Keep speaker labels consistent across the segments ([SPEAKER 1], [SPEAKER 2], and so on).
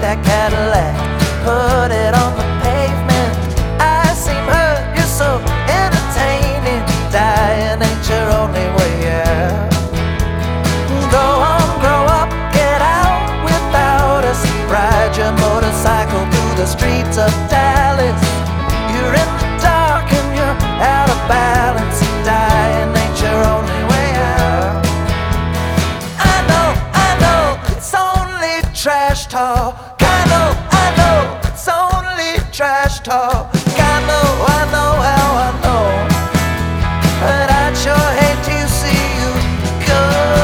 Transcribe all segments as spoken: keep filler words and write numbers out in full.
[SPEAKER 1] that Cadillac, put it on the pavement. I seem hurt, you're so entertaining. Dying ain't your only way out. Go on, grow up, get out without us. Ride your motorcycle through the streets of Dallas. You're in the dark and you're out of balance. Dying ain't your only way out. I know, I know, it's only trash talk. I know, I know, it's only trash talk. I know, I know how I know, but I'd sure hate to see you go.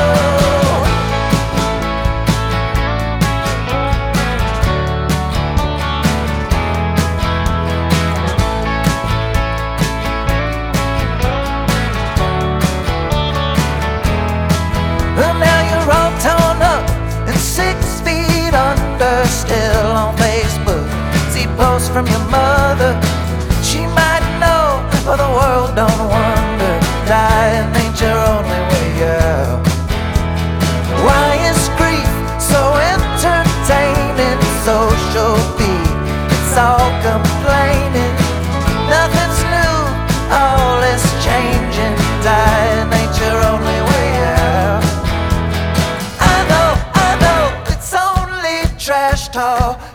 [SPEAKER 1] Well, now you're all torn up and six feet under, still on Facebook. See posts from your mother, she might know, but the world don't wonder. Dying ain't your only way out. Why is grief so entertaining? Social feed, it's all complaining. Nothing's new, all is changing. Dying ain't your only way out. I know, I know, it's only trash talk.